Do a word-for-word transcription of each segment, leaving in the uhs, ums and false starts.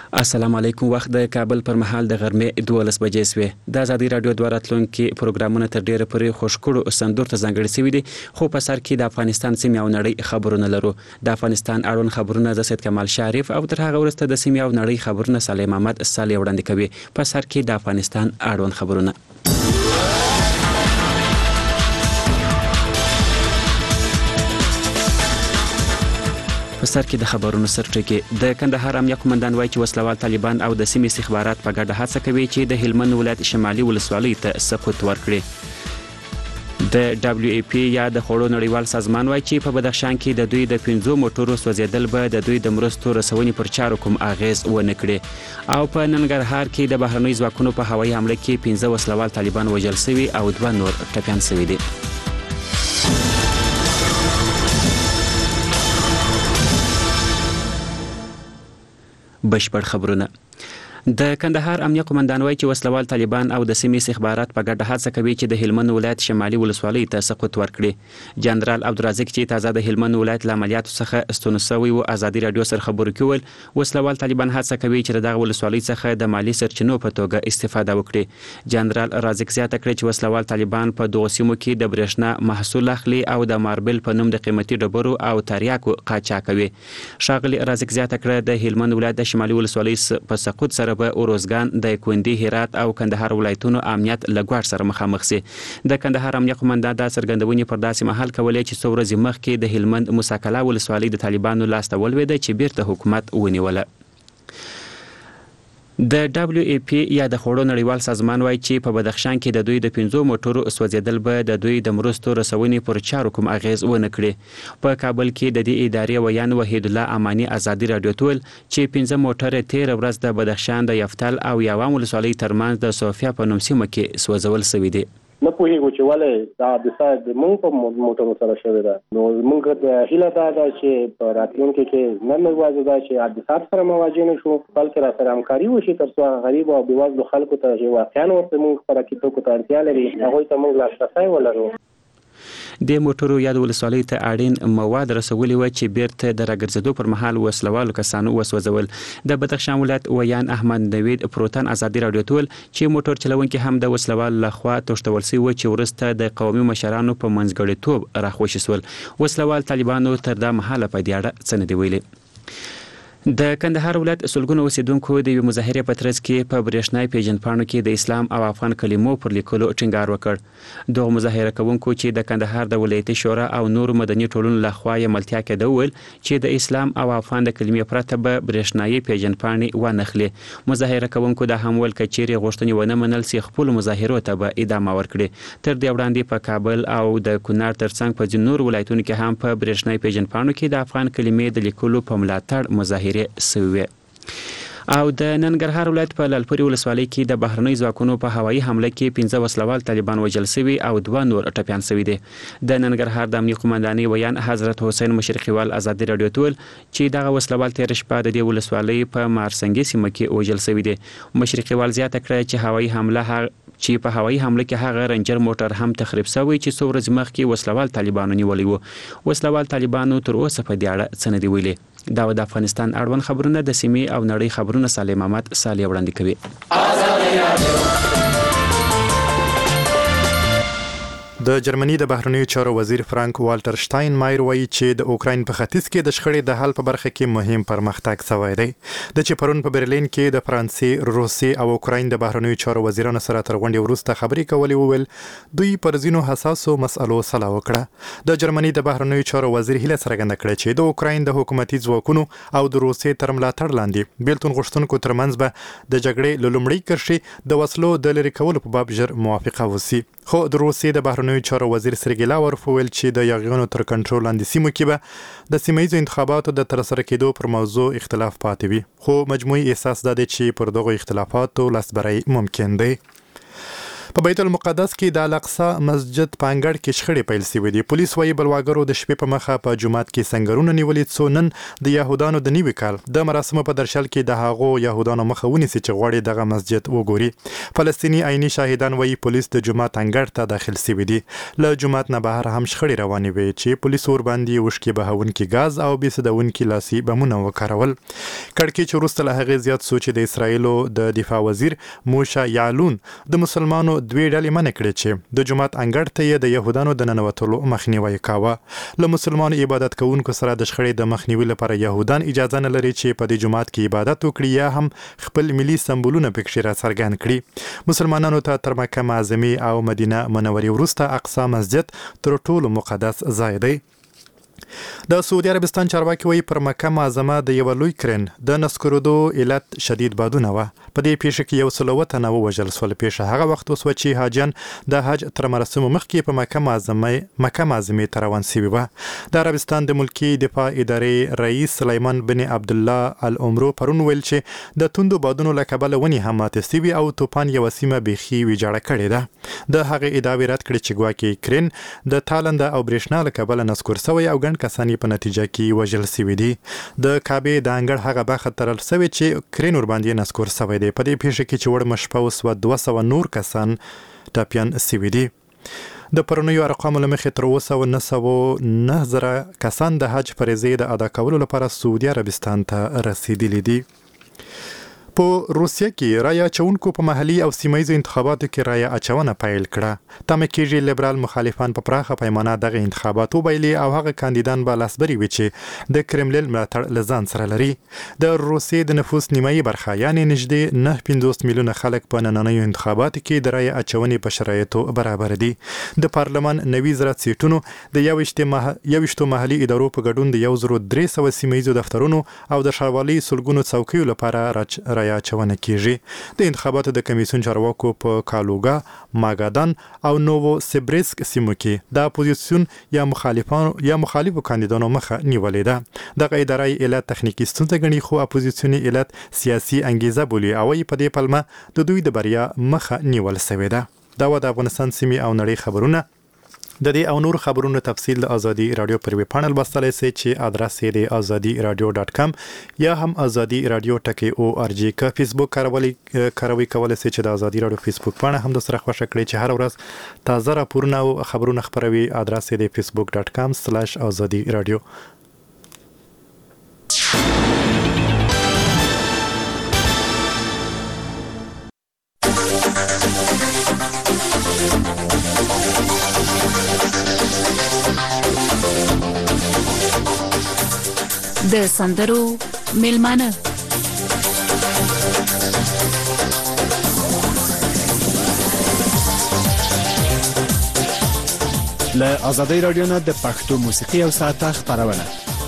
السلام علیکم. وخت د کابل پر مهال د غرمې دولس بجې سوې. د ازادي رادیو دوه راتلونکي پروګرامونه تر ډیره پورې خوشکړو سندور ته ځانګړي شوي دي، خو په سر کې د افغانستان سیمې او نړۍ خبرونه لرو. د افغانستان اړوند خبرونه د سید کمال شریف او تر هغه وروسته د سیمې او نړۍ خبرونه صالح محمد صالح وړاندې کوي. په سر کې د افغانستان اړوند خبرونه. په سر کې د خبرونو سرټکی. د کندهار امنیه قومندان وایي چې وسلوال طالبان او د سیمې استخبارات په ګډه هڅه کوي چې د هلمند ولایت شمالي ولسوالۍ ته سقوط ورکړي. د دبليو ای پی یا د خوړو نړیوال سازمان وایي چې په بدخشان کې د دوی د پنځو موټرو سوځېدل به د دوی د مرستو رسونې پر چارو کوم اغیز ونه کړي. او په ننګرهار کې د بهرنۍ ځواکونو په هوایي حمله کې پنځه وسلوال طالبان وژل شوي او دوه نور ټپیان شوي دي. بشپړ خبرونه. د کندهار امنیه قومندان وایي چې وسلوال طالبان او د سیمې استخبارات په ګډه هڅه کوي چې د هلمند ولایت شمالي ولسوالۍ ته سقوط ورکړي. جنرال عبدالرزاق چې تازه د هلمند ولایت له عملیاتو څخه ستون شوی و ازادي رادیو سره خبرو کول، وسلوال طالبان هڅه کوي چې دغه ولسوالۍ څخه د مالی سرچینو په توګه استفاده وکړي. جنرال رازق زیاته کړې چې وسلوال طالبان په دغه سیمو کې د برېښنا محصول اخلي او د ماربل په نوم د قیمتي ډبرو او تریاکو قاچاق کوي. ښاغلي رازق زیاته کړه د هلمند ولایت د شمالي ولسوالۍ په سقوط سره به اوروزګان د کوندي، هرات او کندهار ولایتونو امنیت له ګواښ سره مخامخ شي. د کندهار امنیه قومندان د څرګندونې پر داسې مهال کولې چې څو ورځې مخکې د هلمند موسی کلا ولسوالۍ د طالبانو لاسته ولوېده چې بیرته حکومت ونیوله. د دبليو ای پی یا د خوړو نړیوال سازمان وایي چې په بدخشان کې د دوی د پنځو موټرو سوځېدل به د دوی د مرستو رسونې پر چارو کوم اغیز ونه کړي. په کابل کې د دې ادارې ویان وحید الله امانی ازادي رادیو ته ویل چې پنځه موټر تیر ورځ د بدخشان د یفتل او یوام ولسوالۍ ترمنځ د صوفیا په نوم سیمه کې سوځول شوي دي. نه پوهیږو چې ولې دا حادثه د موږ په موټرو سره شوې ده. نو موږ د هیله دا ده چې په راتلونکي کې نه یوازې دا چې حادثات سره مواجه نه شو، بلکې را سره همکاري وشي تر څو غریب او بېوزلو خلکو ته چې واقعا ورته موږ خوراکي توکو ته اړتیا لري هغوی ته موږ لاسرسی ولرو. د موټرو یا د ولسوالۍ ته اړین مواد رسولي و چې بیرته د راګرځېدو پر مهال وسلوالو کسانو وسوځول. د بدخشان ولایت ویان احمد نوید پروتن ازادي رادیو ته ویل چې موټر چلونکي هم د وسلوال لخوا تښتول شوي و چې وروسته د قومي مشرانو په منځګړیتوب راخوشي شول. وسلوال طالبانو تر دا مهاله په دې اړه څه نه دي ویلي. د کندهار ولایت سلګونو اوسیدونکو د یوې مظاهرې په ترڅ کې په برېښنايي پیژندپاڼو کې د اسلام او افغان کلمو پر لیکلو ټینګار وکړ. دغه مظاهره کوونکو چې د کندهار د ولایتي شورا او نورو مدني ټولنو لخوا یې ملتیا کېده وویل چې د اسلام او افغان د کلمې پرته به برېښنايي پیژندپاڼې وانخلي. مظاهره کوونکو دا هم ویل که چیرې غوښتنې ونه منل سي خپلو مظاهرو ته به ادامه ورکړي. تر دې وړاندې په کابل او د کونړ ترڅنګ په ځینو نورو ولایتونو کې هم په برېښنايي پیژندپاڼو کې د افغان کلمې د لیکلو په ملاتړ مظاهرې سوي. او د ننګرهار ولایت په لالپورې ولسوالۍ کې د بهرنۍ ځواکونو په هوایي حمله کې پنځه وسلوال طالبان وژل شوي او دوه نور ټپیان شوي دي. د ننګرهار د امنیه قومندانۍ ویان حضرت حسین مشرقیوال ازادي رادیو ته ویل چې دغه وسلوال تېره شپه د دې ولسوالۍ په مارسنګي سیمه کې وژل شوي دي. مشرقیوال زیاته کړه چې هوایي حمله هغه چې په هوایي حمله کې هغه رنجر موټر هم تخریب شوی چې څو ورځې مخکې وسلوال طالبانو نیولی و. وسلوال طالبانو تر اوسه په دې اړه څه نه دي ویلي. دا د افغانستان اړوند خبرونه د سیمې او نړۍ خبرونه صالح محمد صالح وړاندې کوي. د جرمني د بهرنیو چارو وزیر فرانک والټر شتاین مایر وایي چې د اوکراین په ختیځ کې د شخړې د حل په برخه کې مهم پرمختګ شوی دی. د چې پرون په برلین کې د فرانسې، روسیې او اوکراین د بهرنیو چارو وزیرانو سره تر غونډې وروسته خبرې کولې وویل دوی پر ځینو حساسو مسألو سلا وکړه. د جرمني د بهرنیو چارو وزیر هیله څرګنده کړه چې د اوکراین د حکومتي ځواکونو او د روسیې تر ملاتړ لاندې بیلتون غوښتونکو ترمنځ به د جګړې له لومړۍ کرښې د وسلو د لرې کولو په باب ژر موافقه وشي. خو د روسیې د بهرنیو چارو وزیر سرګی لاورف وویل چې د یاغیانو تر کنټرول لاندې سیمو کې به د سیمه ییزو انتخاباتو د ترسره کېدو پر موضوع اختلاف پاتې وي. خو مجموعي احساس دا دی چې پر دغو اختلافاتو لاسبری ممکن دی. په بیت المقدس کې د الاقصی مسجد په انګړ کې شخړې پیل شوې دي. پولیس وايي بلواګرو د شپې په مخه په جومات کې سنگرونه نیولې څو نن د يهودانو د نیوي کال د مراسمو په درشل کې د هغو يهودانو مخه ونیسي چې غواړي دغه مسجد وګوري. فلسطینی عیني شاهدان وايي پولیس د جومات انګړ ته داخل شوي دي. له جومات نه بهر هم شخړې روانې وې چې پولیس ور باندې وشکې بهونکي غاز او بيسدونکي لاسي بمونه وکارول. کړکېچ وروسته له هغې زیات سوچ د اسرایلو د دفاع وزیر موشا یعلون د مسلمانو دوی ډلې منع کړې چې د جومات انګړ ته یې د يهودانو د ننوتلو مخنیوي کاوه. له مسلمانو عبادت کوونکو سره د شخړې د مخنیوي لپاره يهودان اجازه نه لري چې په دې جومات کې عبادت وکړي یا هم خپل ملي سمبولونه پکې را څرګند کړي. مسلمانانو ته تر مکه معظمه او مدینه منورې وروسته اقصی مسجد تر ټولو مقدس ځای دی. د سعودي عربستان چارواکي وایي پر مکه معظمه د یو لوی کرن د نسکورودو علت شدید بادونه و. په دې پیښه کې یو سل وتنه ووژل شول. پیښه هغه وخت وسوه چې حاجیان د حج تر مراسمو مخکې په مکه معظمه مکه معظمه ته روان شوي وو. د عربستان د ملکی دفاع ادارې رئیس سلیمان بن عبد الله العمرو پرون ویل چې د توندو بادونو له کبله ونی هم ماتې شوي او توپان یو سیمه بیخي ویجاړه کړې ده. د هغې ادعاوې رد کړې چې ګواکې کرن د تالنده او برېښنا له کبله نسکور شوی او ګڼ کسان په نتیجه کې وژل شوي دي. د کعبې د انګړ هغه برخه تړل شوې چې کرین ور باندې نسکور شوی دی. په دې پیښه کې چې وړ مشپه وسوه دوه سوه نور کسان ټپیان شوي دي. د پرونیو ارقامو له مخې تر اوسه نه سوه نه زره کسان د حج فریضې د ادا کولو لپاره سعودي عربستان ته رسیدلي دي. په روسیه کې رای اچونکو په محلي او سیمایي انتخاباتو کې رای اچونه پیل کړه. تمه کېږي لیبرال مخالفان په پراخه پیمانه دغه انتخابات وبایلي او هغه کاندیدان به لاسبري وي چې د کرملین ملاتړ له ځان سره لري. د روسیې د نفوس نیمایي برخه یعنې نږدې نه پنځوس میلیونه خلک په نننیو انتخاباتو کې د رای اچونې په شرایطو برابر دي. د پارلمان نوي زره سیټونو د یوویشتو محلي ادارو په ګډون د یو زرو درې سوه سیمایي دفترونو او د ښاروالۍ سلګونو څوکیو لپاره رای اچونه کیږي. د انتخاباتو د کمیسیون چارواکو په کالوګا، ماګادان او نوو سیبریسک سیمو کې د اپوزیسیون یا مخالفانو یا مخالفو کاندیدانو مخه نیولې ده. دغه اداره علت تخنیکی ستونزه ګڼي خو اپوزیسیوني علت سیاسي انګیزه بولي او په دې پلمه د دوی د بریا مخه نیول شوې ده. دا و د افغانستان سیمې او نړۍ خبرونه. د دې او نور خبرونو تفصیل د ازادي رادیو پر ویب پاڼل بستلای سي چې ادرس یې د ازادي رادیو ډاټ کام یا هم ازادي رادیو ټکی او ار جی کا فیسبوک کاروي کاروي کولای سي چې د ازادي رادیو فیسبوک پاڼه هم د سره خوښ کړئ چې هر ورځ تازه راپورونه او خبرونه خبروي. ادرس یې د فیسبوک ډاټ کام سلاش ازادي رادیو. د سندرو میلمانه له آزادۍ رادیو نه د پښتو موسیقي او ساعته خبرونه.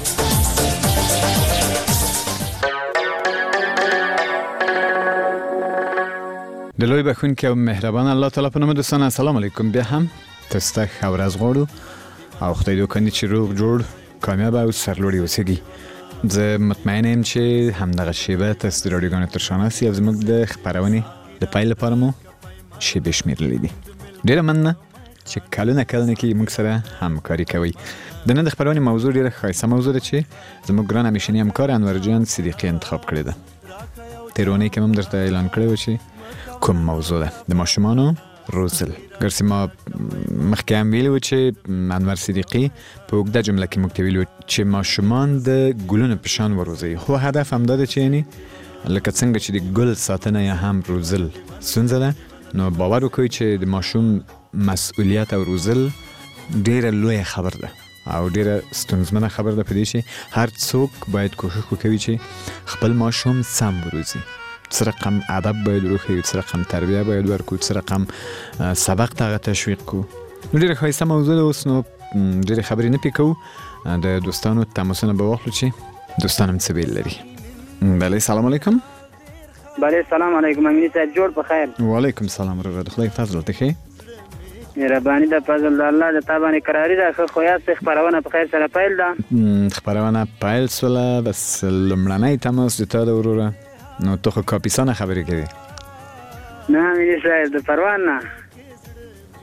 د لوی بخښونکي او مهربان الله تعالی په نوم دوستان السلام علیکم. بیا هم تاسو ته ښه ورځ غواړو او خدای دې وکړي چې روغ جوړ کامیاب او سرلوړي اوسئ. زه مطمئن یم چې همدغه شیبه تاسو د رادیوګانو تر شاناسي او زموږ د خبرونې د پیل لپاره مو شیبې شمیرلې دي. ډېره مننه چې کلونه کلونه کې موږ سره همکاري کوئ. د نن د خبرونې موضوع ډېره ښایسته موضوع ده چې زموږ ګران همیشني همکار انور جان صدیقي انتخاب کړې ده. تېرونی کې هم درته اعلان کړی و چې کوم موضوع ده د ماشومانو روزل. ګرځي ما مخکې هم ویلي و چې انور صدیقي په اوږده جمله کې موږ ته ویلي و چې ماشومان د ګلونو په شان وروزئ. خو هدف همدا ده چې یعنې لکه څنګه چې د ګل ساتنه یا هم روزل ستونزه ده، نو باور وکړئ چې د ماشوم مسؤلیت او روزل ډېره لویه خبر ده او ډېره ستونزمنه خبر ده. په دې چې هر څوک باید کوښښ وکوي چې خپل ماشوم سم وروزي. څه رقم ادب باید وروښیو، څه رقم تربیه باید ورکړو، څه رقم سبق ته هغه تشویق کړو. نو ډېره ښایسته موضوع ده. اوس نو ډېرې خبرې نه پې کوو، د دوستانو تماسونه به واخلو چې دوستان هم څه بیل لري. بله سلام علیکم. بله سلام علیکم امینی صاحب، جوړ په خیر. وعلیکم سلام ورحمة الله. خدای فضل ته ښې مهرباني ده، فضل د الله د تا باندې قراري ده. ښه خو یاست خپرونه په خیر سره پیل ده. خپرونه پیل سوله، بس لومړنی تماس د تا ده وروره. نو ته خو کاپیسانه خبرې کوي. نه امینی صاحب د پروان نه.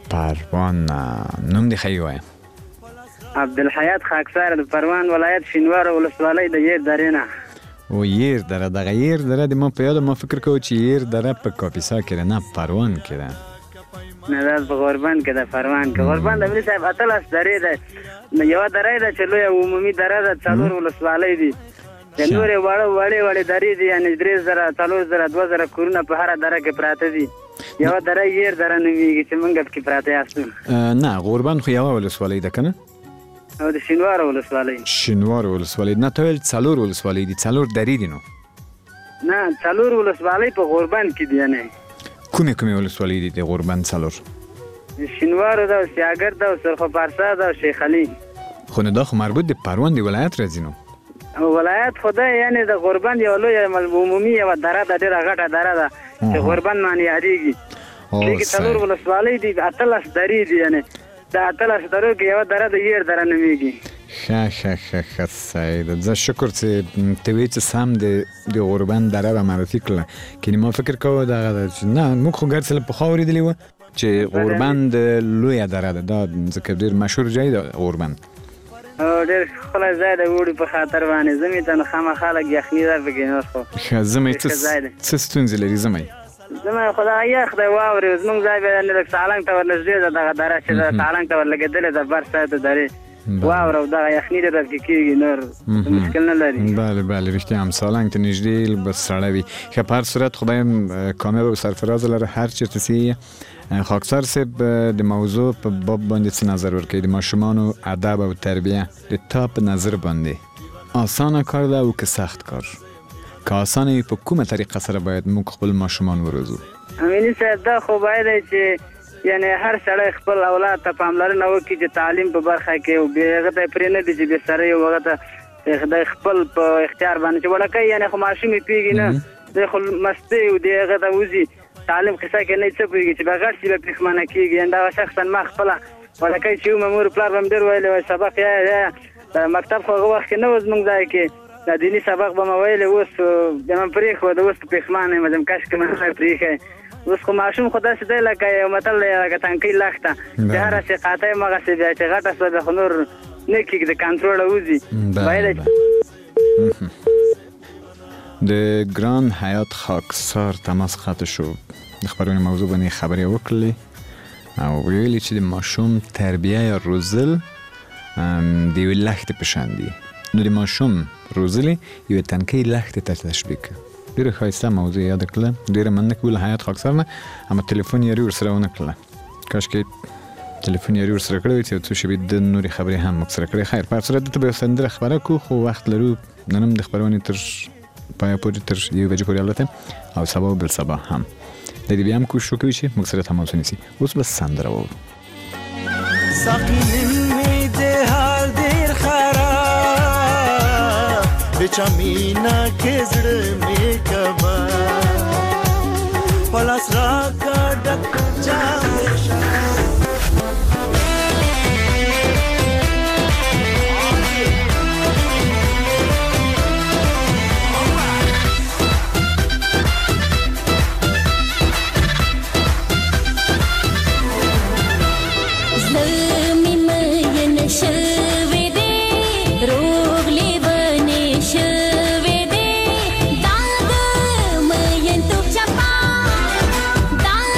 پروان نوم دی خی وای عبدالحیات خاکسار د پروان ولایت شینوار ولسوالۍ د ییر درې نه. او ییر دره دغه ییر دره د ما په یاد ما فکر کوم چې ییر دره په کاپیسا کې نه پروان کې ده. نه دا په غوربند کې ده پروان کې. غوربند د ملي صاحب اتلس درې ده. نو یو درې ده چې لوی عمومي دره ده څلور ولسوالۍ دي. د نورې واړه واړې واړې درې دي یعنې درې زره څلور زره دوه زره کورونه په هره دره کې پراته دي. یو دره ییر دره نومیږي چې موږ پکې پراته یاستو. نه غوربند خو یوه ولسوالۍ ده که نه؟ او د شینوار ولسوالۍ. شینوار ولسوالۍ نه ته ویل څلور ولسوالۍ دي څلور درې دي نو؟ نه څلور ولسوالۍ په غوربند کې دي. یعنې کومې کومې ولسوالۍ دي د غوربند څلور؟ شینوار ده او سیاګر ده او سرخ پارسا ده او شیخ علي. خو نو دا خو مربوط د پروان د ولایت راځي نو؟ ولایت خو ده یعنې د غوربند یوه لویه عمومي یوه دره ده ډېره غټه دره ده چې غوربند باندې یادېږي. دې کې څلور ولسوالۍ دي اتلس درې دي. یعنې د اتلس درو کې یوه دره د ییر دره نومیږي. ښه ښه ښه ښه سعید زه شکر چې ته وایې چې سم د غوربند دره به معرفي کړله کنې ما فکر کوه دغه ده چې نه موږ خو ګرد څه پخوا اورېدلي وه چې غوربند لویه دره ده دا ځکه ډېر مشهور ځای ده غوربند. او ډېر ښکلی ځای ده وړي په خاطر باندې ژمي ته نو خامخا لږ یخني ده پکې نور خو ښه ژمی څه ستونزې لري ژمی؟ زما خو دا یخ دی واورې زموږ ځای بیا لږ سالنګ ته ورنږدې ده دغه دره چې ده سالنګ ته ورلګېدلې ده بر سایډ د درې واوره او دغه یخني ډېره پکې کېږي نور مشکل نه لري. بله بله رښتیا هم سالنګ ته نږدې به سړه وي. ښه په هر صورت خدای کامیاب او سرفرازه لره هر چېرته چې خاکسار صاحب د موضوع په باب باندې څه نظر ورکوي د ماشومانو ادب او تربیه د تا په نظر باندې آسانه کار ده او که سخت کار؟ که آسانه وي په کومه طریقه سره باید موږ خپل ماشومان وروزو؟ امیني صاحب دا خو باید چې یعنې هر سړی خپل اولاد ته پاملرنه وکړي چې تعلیم په برخه کې او هغه ته یې پرې نه دي چې بېسرۍ او هغه ته خدای خپل په اختیار باندې چې وړکی یعنې خو ماشوم یې پوهېږي نه دی خو مستۍ او دی هغه ته وځي تعلیم قصه کې نه څه پوهېږي چې به غټ شي به پښېمانه کېږي. یعنې دغه شخصا ما خپله وړکی چې وم مور پلار به مې ډېر ویلی وای سبق یا یا مکتب خو هغه وخت کې نه و زموږ ځای کې دا دیني سبق به مې ویلی اوس بیا مې پرېښود اوس په پښېمانه یم ځم کاشکې مې نه پرېښی. اوس خو ماشوم خو داسې دی لکه یو متل دی لکه تنکۍ لښته چې هره چې قاطع یم هغسې بیا چې غټه شوه بیا خو نور نه کېږي د کنټروله وځي. باید د ګران حیات خاکسار تماس قطع شو. د خبرونې موضوع باندې خبرې وکړلې او ویلي چې د ماشوم تربیه یا روزل د یوې لښتې په شان دي نو د ماشوم روزل یوې تنکۍ لښتې ته تشبیه کړه. ډېره ښایسته موضوع یاده کړله ډېره مننه کوو له حیات خاکسار نه اما تلیفون یاري ورسره ونه کړله کاشکې تلیفون یاري ورسره کړی وي چې یو څو شېبې د نورې خبرې هم موږ سره کړې. خیر په هر صورت دلته به یو سندره خپره کړو خو وخت لرو نن هم د خپرونې تر پایه پورې تر یوې بجې پورې البته او سبا بل سبا هم د دې بیا هم کوشش وکوي چې موږ سره تماس ونیسي. اوس به سندره واورو. ساقي مې د حال ډېر خراب بچا مینا کې زړه مې کبا پلاس را کا ډک چا Da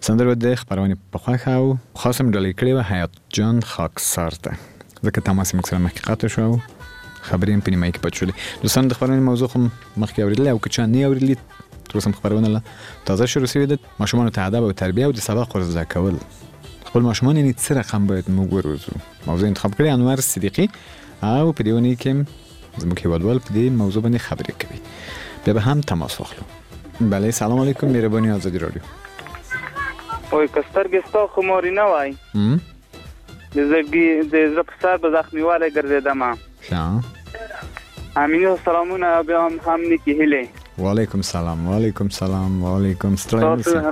سندره د خبرونه په خوښه او خاصم ډلې کړې و حیات جان خاکسار ته ځکه تماس موږ سره مخکې قطع شو خبرې په نیمه کې پټ شولې دوستان د خبرونه موضوع هم مخکې اورېدلې او که چا نه اورېدلې تر اوسه خبرونه لا تازه شروع شوې ده ماشومان ته ادب او تربیه او د سبق ورزده کول خپل ماشومان یې څه رقم باید موږ ورزو موضوع انتخاب کړی انور صدیقی او په دیونی کې زموږ هیوادوال په دې موضوع باندې خبرې کوي بیا به هم تماس واخلو بله سلام علیکم مهرباني آزادی رادیو وای کسترګې ستا خو مورې نه وای د زړګي د زړه په سر به زخمي والی ګرځېدم ښه امینو سلامونه بیا هم هم نیکې هیلې وعلیکم سلام وعلیکم سلام وعلیکم ستړی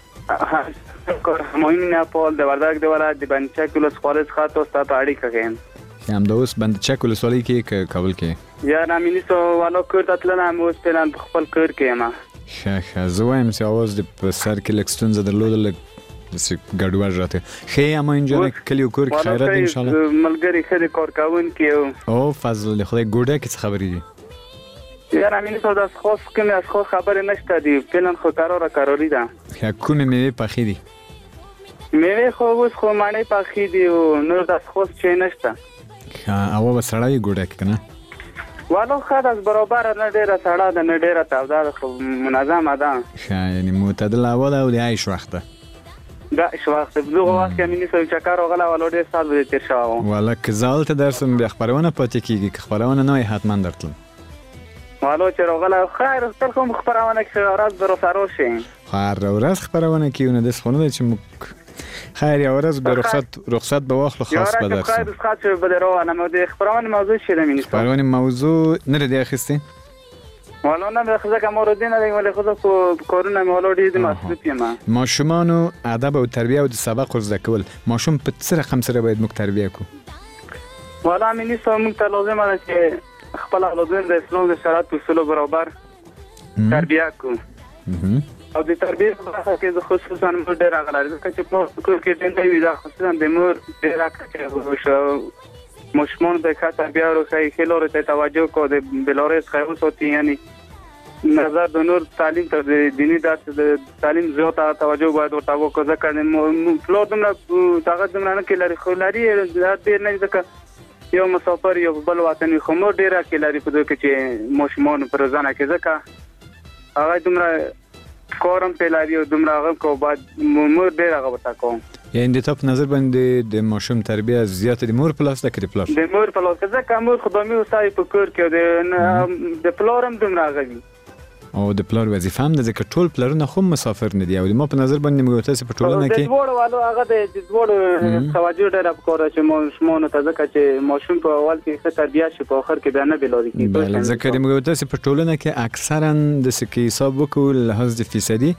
همایون نیپال د وردګ د ولایت د بندچک ولسوالۍ څخه تاسو ته په اړیکه یم همدا اوس بندچک ولسوالۍ کې کابل کې یا امینو سو والو کور ته تلم اوس پلان په خپل کور کې یم ښه ښه زه وایم چې اواز د په سر کې لږ ستونزه درلوده لږ داسې ګډوډ راته ښې اما انجانې کلي او کور کې خیرات دی انشاءالله ملګري ښه د کار کوونکي او فضل د خدای ګوډه کې څه خبرې دي یار امین سو د خاص کومه از خاص خبر نشته دی فعلا خو قرار قراری ده یا کومه میوه پخې دي میوه خو اوس خو معنی پخې دي او نور د خاص چي نشته او به سړی ګوډه کنه والو خد از برابر نه ډیره سړه ده نه ډیره تاوده خو منظمه ده ښه یعنی معتدل هوا ده او د عیش وخت ده دا شو وخت دغه وخت کې امین سو چکر وغلا ولو ډیر سال به تیر شاو والا که زالت درسم به خبرونه پاتې کیږي که خبرونه نه حتما درتلم والو چې وغلا خیر تل کوم خبرونه کې راز برو سارو شي خیر ورځ خبرونه کیونه د سخونه چې خیر یا ورځ به رخصت رخصت به واخلو خاص به درس خیر رخصت به درو انا مو د خبرونه موضوع شي د مینې خبرونه موضوع نه دی اخیسته والله نه خزه کوم دین دی ولې خزه کو کورونه مولو دې مسؤلیت یم ماشومانو ادب او تربیه او د سبق ورزده کول ماشوم په څه رقم سره باید موږ تربیه کو والله مینې سو موږ ته لازم ده چې خپل اولادین د اسلام د شرایط اصول برابر تربیه کو او د تربیه په اړه کې خصوصا موږ ډیر غلط چې په کور کې ډېر دی دا خصوصا د مور ډیر راکړي شو مشمون د ښه تربیه او ښه خلور ته توجه کو د بلورس خو سوتي یعنی نظر د نور تعلیم ته د دینی درس د تعلیم زیاته توجه باید ورته وکړو ځکه فلور دمره طاقت دمره نه کې لري خو لري ډیر نه ځکه یو مسافر یو بل وطن خو مو ډیر کې لري په دغه چې مشمون پر ځانه کې ځکه هغه دمره کورم په لاري او دمره هغه کو بعد مور ډیر هغه وتا کوم یعنی د تاسو نظر باندې د ماشوم تربیه زیات د مور په لاس ده کې د پلار د مور په لاس ده ځکه مور خدامي وسای په کور کې د پلارم دمره غوي او د پلار وظیفه هم ده ځکه ټول پلارونه خو مسافر نه دي او ما په نظر باندې موږ تاسو په ټولنه کې د وړو والو هغه د وړو توجه ډېر وکړه چې ماشومان ته ځکه چې ماشوم په اول کې څه تربیه شي په اخر کې به نه بلوري کیږي بله ځکه موږ تاسو په ټولنه کې اکثرا د سکه حساب وکړو لحاظ د فیصدي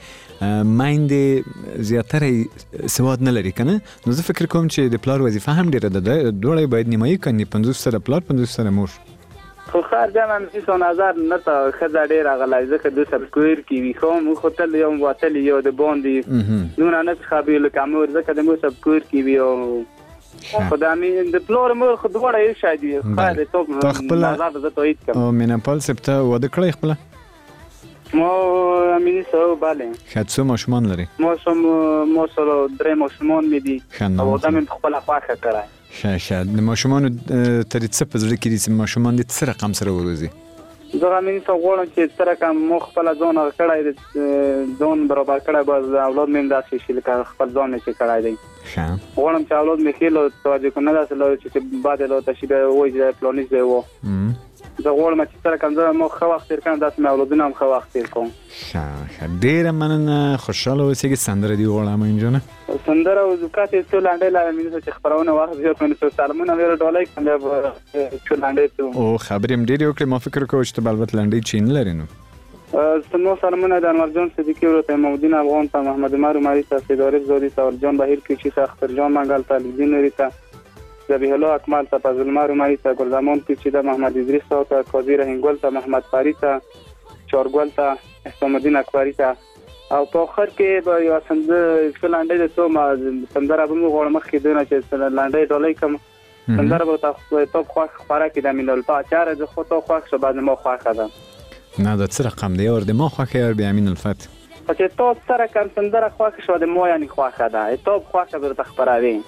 مایند زیاتره سواد نه لري کنه نو زه فکر کوم چې د پلار وظیفه هم ډېره ده دوړې باید نیمایي کني پنځوس سره پلار پنځوس سره مور خو خیر جان مې نظر نه ته خزه ډیر غلای ځکه د سبسکویر کې وی خو مو خپل یو واتل یو د باندې نو نه خبرې لکه مور ځکه د مو سبسکویر کې وی او خدامي د پلور مو خو دوړې یو شادي خیر ته خپل نظر د توید کوم او مینپال سپته وده کړی خپل مو امینی سو bale خاصو ماشومان لري مو سم مو سره درې ماشومان مې دي او دا مې خپل خواخه کړای شه شه د ماشومان تر څه په ځل کې دي ماشومان د څه رقم سره وروزي زه امینی سو غواړم چې تر کوم مو خپل ځون کړای ځون برابر کړای باز اولاد مې داسې شي لکه خپل ځون چې کړای دی ښه غواړم چې اولاد مې خېلو توجه کنه داسې لور چې بعد له تشبيه وایي پلانیز دی وو زه غواړم چې تر کوم ځای مو خو وخت تیر کړم داسې مې اولادونه هم خو وخت تیر کوم ښه ډېر مننه خوشاله اوسئ سندره دی غواړم انجونه سندره او زکات ټول لاندې لا مې چې خبرونه واخ زیات مې سو سلامونه ویل ډولای کنده ټول لاندې ته او خبرې مې ډېر وکړې ما فکر کوم چې بلبط لاندې چین لري نو سمو سلامونه د انور جان صدیقی ورته مودین افغان ته محمد عمر عمری ته سیدارف زودی ته جان بهیر کی چې اختر جان منګل ته لدین ریتا ذبیح الله اکمل ته فضل عمر عمری ته ګلزمان کی چې د محمد ادریس ته قاضی رحنګل ته محمد فاری ته چورګل ته احسان الدین اکبری ته او په اخر کې به یو سند فلانډې د تو ما سندره به مو غوړ مخ کې دونه چې لاندې ډولای کوم سندره به تاسو ته خو خبره کې د مینول پاچار د خو ته خو څه بعد مو خو خدا نه د څه رقم دی اور د ما خو کې بیا امین الفت پکې توپ سره کوم سندره خوښه شو د مو یعنی خوښه ده توپ خوښه به تخبروي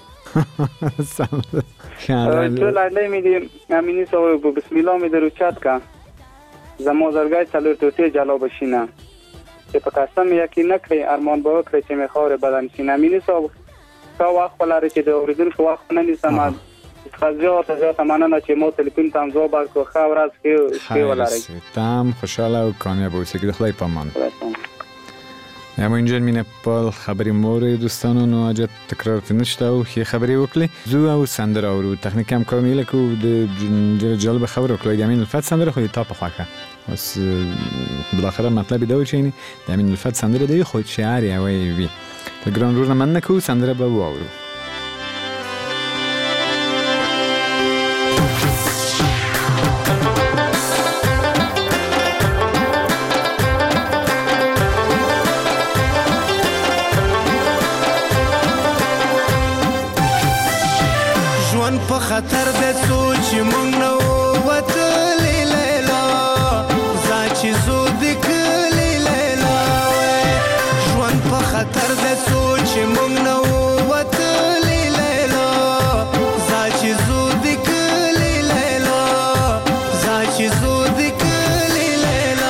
ټول اړلې مې دي امینی سو بسم الله مې درو چات کا زمو زرګای څلور ټوټه جلو بشینه چې په قسم یقین نکړي ارمان به وکړي چې مې خور بدن شینه امینی سو کا واخ ولاره چې د اوریدونکو واخ نه نسم خزیو ته ځه مننه چې مو تلیفون تام زوبا کو خبر از کې شپې ولاره تام خوشاله او کامیاب اوسئ که خدای پامان اما اینجا می نپال خبری موری دوستانو نو اجت تکرار نشته او خی خبری وکړي زو او سندره او تکنیک هم کارمیله کو د جالب خبر وکړي د امین الفت سندره خو تا په خواکه بس بالاخره مطلب دا و چې د امین الفت سندره دی خو شعر یا وی وی ګران رونه من نکو سندره به واورو په خطر د سوچ مونږ نو وتلی لیلا زاچ زو د کلی لیلا ژوند په خطر د سوچ مونږ نو وتلی لیلا زاچ زو د کلی لیلا زاچ زو د کلی لیلا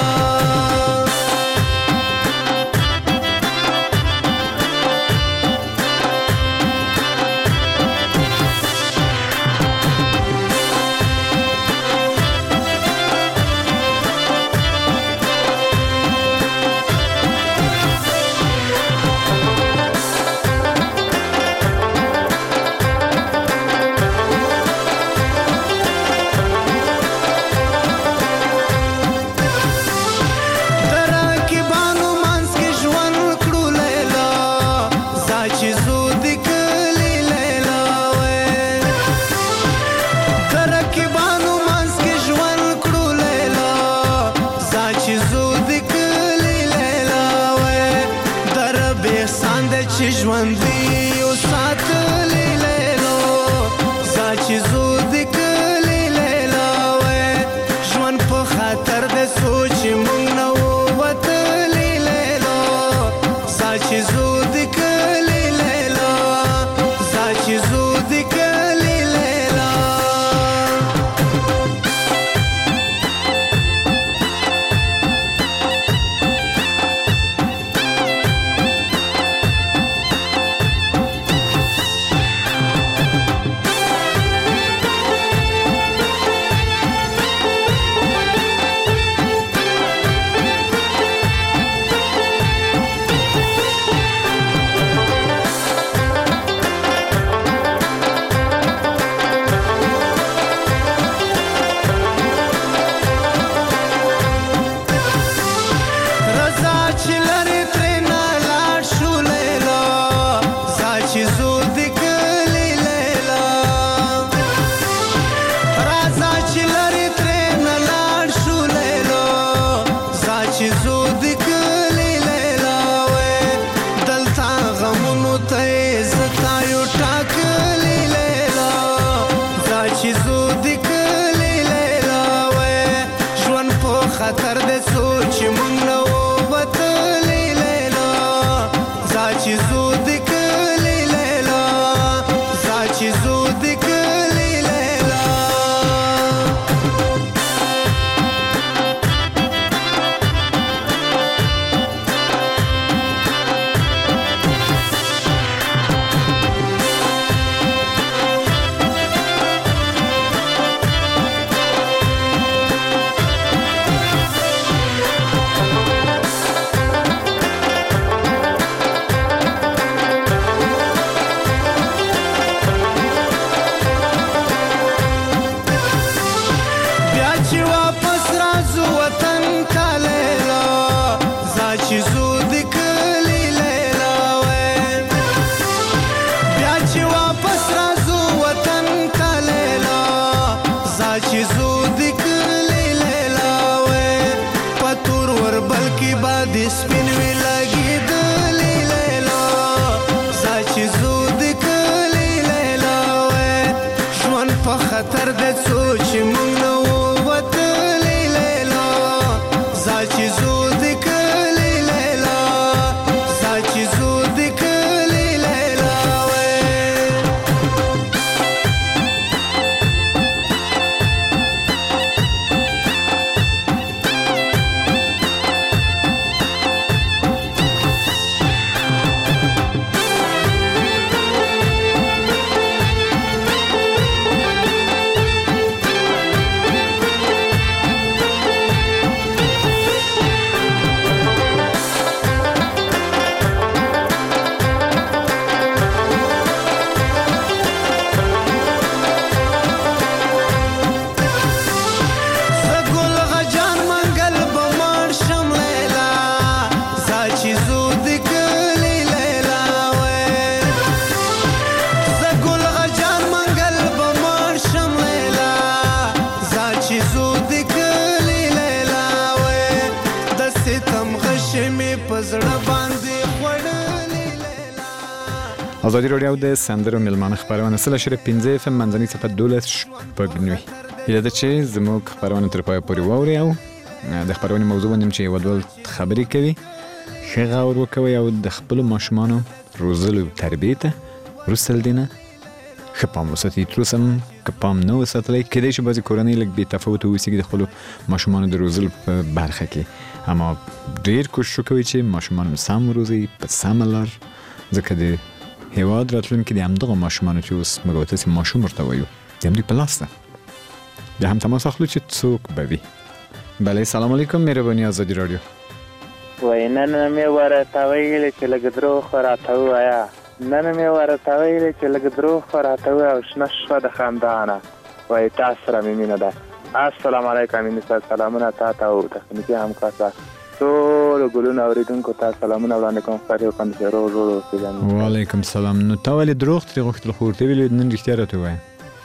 ازادي راډیو د سندرو ملمانه خبرونه سره شری پنځه اف ام منځنی صفه دولس شپږنوي اله د چې زموږ خبرونه تر پای پورې ووري او د خبرونه موضوع باندې چې ودول خبرې کوي ښه غور وکوي او د خپل ماشومانو روزلو تربیته رسل دینه خپام وساتي ترسم کپام نو وساتلې کله چې بعضی کورنۍ لګ به تفاوت وسیږي د خپل ماشومانو د روزل په برخه کې اما ډیر کوشش کوي چې ماشومان سم روزي په سم لار ځکه د هیواد راتلونکي د همدغه ماشومانو چې اوس موږ ته ماشوم ورته وایو د همدې په لاس ده د هم تماس اخلو چې څوک به وي بله سلام علیکم مهرباني ازادي رادیو وای نن مې ورته ویل چې لږ درو خراته وایا نن مې ورته ویل چې لږ درو خراته او شنه شوه د خندانه وای تاسو سره مې مینه ده السلام علیکم امین صاحب سلامونه تاسو او تخنیکی همکار ټول ګلونه اوریدونکو ته سلامونه وړاندې کوم خاري وکړم چې ورو ورو اوسېږم وعلیکم السلام نو تا ولې دروغ ترې غوښتل خو ورته ویل نن رښتیا راته ووایه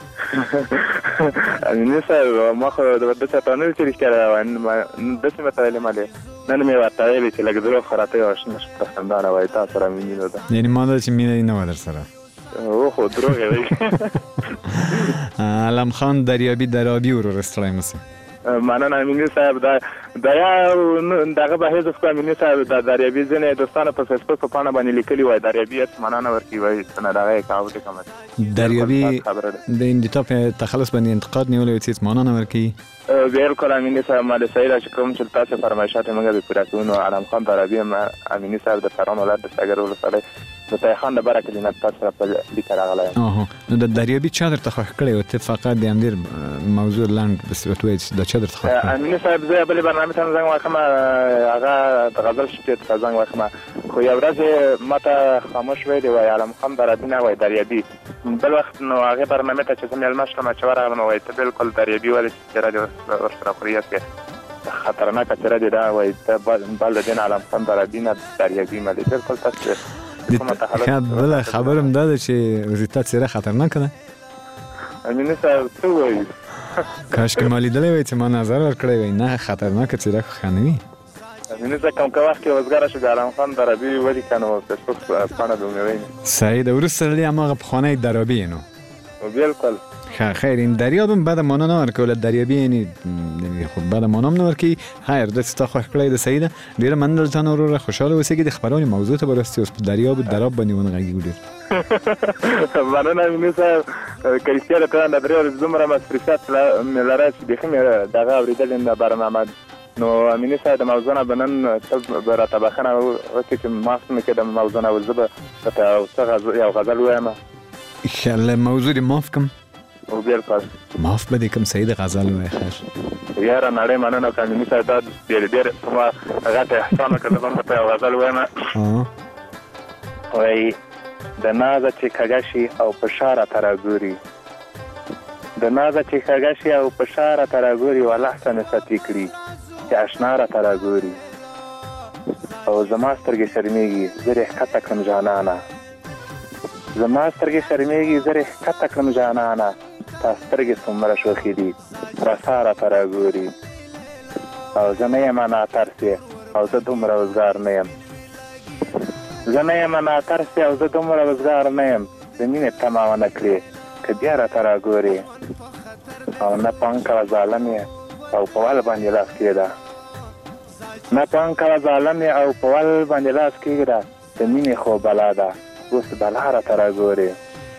امین صاحب ما خو د داسې ته نه ویل چې رښتیا راوایم داسې مې ته ویلې مالې نن مې ورته ویلې چې لږ دروغ خراته او شنه شوه د خندانه وایي تا سره مې مینه ده یعنې ما دا چې مینه نه وه در سره او خو دروغ یې وایي علم خان دریابي درابي ورور ستړی مه سه مننه امیني صاحب دا دا یو دغه به هیڅ خو امیني صاحب د دریابي ځینې دوستانو په فیسبوک په پاڼه باندې لیکلي وای دریابي هیڅ مننه ورکوي وایي څه دغه کاوه کوم دریابي د انډیتا په تخلص باندې انتقاد نیولې چې هیڅ مننه ورکوي بالکل امیني صاحب ما د سیدا چې کوم چې تاسو فرمایشات موږ به پوره کوو علم خان درابي امیني صاحب د فرمان ولادت د ساګر ولسوالۍ د تایخان د برکت لنت تاسو سره په لیک راغلی اها نو د دریابي چا درته خوښ کړی او ته فقط د همدې موضوع لاند بس وتوی د چا درته خوښ کړی امیني صاحب زه بلې برنامه ته زنګ واخم هغه د غزل شپې ته زنګ واخم خو یو ورځ ماته خاموش ویلې وای علم خان درابي نه وای دریابي بل وخت نو هغه برنامه ته چې زموږ مشکل چې ورغلم وای ته بالکل دریابي ولې چې راځي ورسره خوري کې خطرناک چر دی دا وای ته بل دین علم خان درابي نه دریابي مې بالکل تاسو بله خبرم دا ده چې وزیتا څیره خطرناکه ده امینه صاحب څه وایي کاشکې ما لیدلی وای چې ما نظر ورکړی وای نه خطرناکه څیره خو ښه نه وي امینه صاحب کوم که وخت کې وزګاره شو د علم خان درابي ولیکه نو فیسبوک پاڼه به مې ویني صحیح ده وروسته له هماغه پخوانی درابي نو بالکل خیر این دریاب هم بعد مانا نه ورکول دریابی یعنی خب بعد مانا هم نه ورکی خیر دست تا خواه کلی ده سعیده دیره من دلتان رو رو خوشحال واسه که دی خبرانی موضوع تا براستی از دریاب دراب بانی ونه غیگی گودیر مننه امینه صاحب که رښتیا ده د درې ورځې دومره مصروفیت لرئ چې بیخي مې دغه اورېدل د برنامه نو امینه صاحب د موضوع نه به نن ته به راته بخښنه وکړې چې معاف مې کړې د موضوع نه زه به درته یو غزل ووایم ښه موضوع دې معاف کړم او بالکل معاف به دې کوم سعید غزل وای خیر یاره نړۍ مننه کوم امینه صاحب دا ډېر ډېر ما هغه ته احسان وکړ زه به ته یو غزل ووایم وایي د نازه چې کږه شي او په شا راته راګوري د نازه چې کږه شي او په شا راته راګوري والله څه مې سطي کړي چې اشنا راته راګوري او زما سترګې شرمېږي زه دې ښکته کړم جانانه زما سترګې شرمېږي زه دې ښکته کړم جانانه تا سترګې څومره شوخې دي رسا راته راګوري او زه نه یم ناترسې او زه دومره وزګار نه یم زه نه یم ناترسې او زه دومره وزګار نه یم د مینې تمه ونه کړې که بیا راته راګورې او نه پام کوه ظالم یې او په ول باندې لاس کېږده نه پام کوه ظالم یې او په ول باندې لاس کېږده د مینې خو بلا ده اوس بلا راته راګورې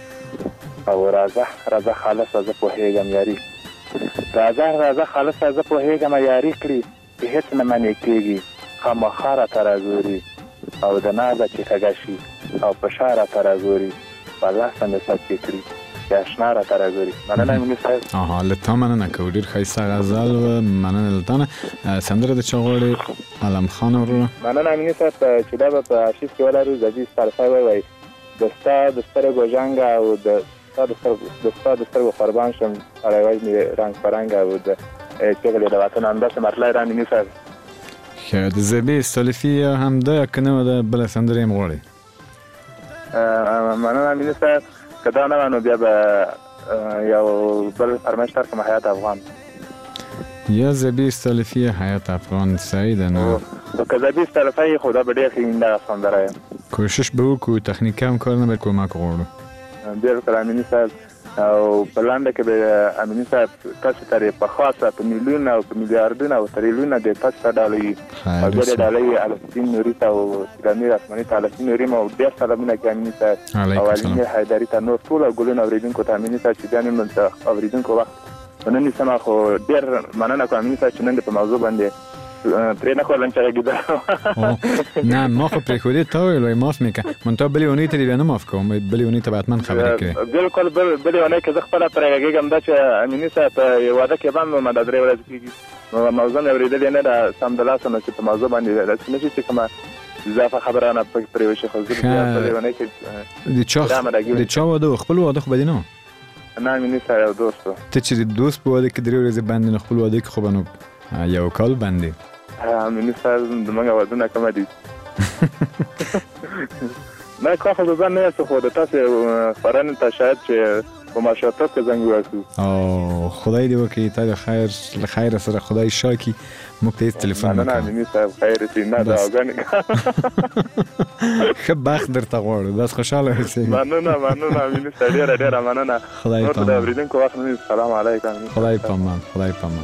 او راځه راځه خالصه زه پوهېږم یاري راځه راځه خالصه زه پوهېږم یاري کړي چې هېڅ نه منې کېږي خامخا راته راګوري او د نازه چې کږه شي او په شا راته راګوري والله څه مې سطي کړي چې اشنا راته راګوري مننه امینه صاحب آها له تا مننه کوو ډېر ښایسته غزل و مننه له تا نه سندره د چا غواړې علم خان وروره مننه امینه صاحب چې دا به په ارشیف کې ولرو زدي سپارسای ووایي د ستا د سترګو جنګ او د ستا د سترګو قربان شم هر ورځ مې رنګ په رنګ او د چغلې د وطن همداسې مطلع را امینه صاحب ښه د زبې استالفي هم ده که نه ده بله سندره یې هم غواړې مننه امینه صاحب که دا نه وه نو بیا به یو بل فرمایش درکړم حیات افغان یا زبې استالفي حیات افغان سعیده نو که زبیز طرفه خدا به ډېر ښه اینده سندره یم. کوشش به وکړو تخنیکي هم کار نه باید کمک غواړو. بالکل امیني صاحب او په لنډه کې به امیني صاحب تاسو ته په خاصه په میلیونه او په میلیاردونه او تریلیونه د تاسو ته ډالۍ او د ډالۍ الفسین نوري ته او سلامي رسمني ته الفسین نوري مو ډېر سلامونه کوي امیني صاحب او علي حیدري ته نور ټول ګلونه اوریدونکو ته امیني صاحب چې بیا نن اوریدونکو وخت نن سم خو ډېر مننه کوم امیني صاحب چې نن په موضوع باندې پرې نه کولم چې راګیدا نه ما خو پرې خو دې تا ویلو معاف میکه من ته بلې ونی ته دې نه معاف کوم بلې ونی ته حتما خبرې کړې بالکل بلې ونی کې زه خپل پرېږم دا چې امیني صاحب واده کې باندې ما د درې ورځې کېږي نو موضوع مې اورېدلې نه ده سم د لاسه نه چې په موضوع باندې داسې نه شي چې کومه اضافه خبره نه پرې وشي خو زه بلې ونی کې د چا د چا واده خپل واده خو به نه نه امیني صاحب دوستو ته چې د دوست په واده کې درې ورځې باندې خپل واده کې خو بنو یو کال باندې امیني صاحب د منګه ودونه کوم دي نه کا خو ځان نه څه خو د تاسو فرن ته شاید چې په ماشاءالله کې زنګ وکړو او خدای دې وکړي ته د خیر له خیر سره خدای شاکي موږ ته تلیفون نه نه امیني صاحب خیر دې نه دا اوګانیک خو بخت درته غواړو بس خوشاله اوسئ مننه مننه امیني صاحب ډېر ډېر مننه خدای نور د اوریدونکو وخت نه سلام علیکم خدای پامان خدای پامان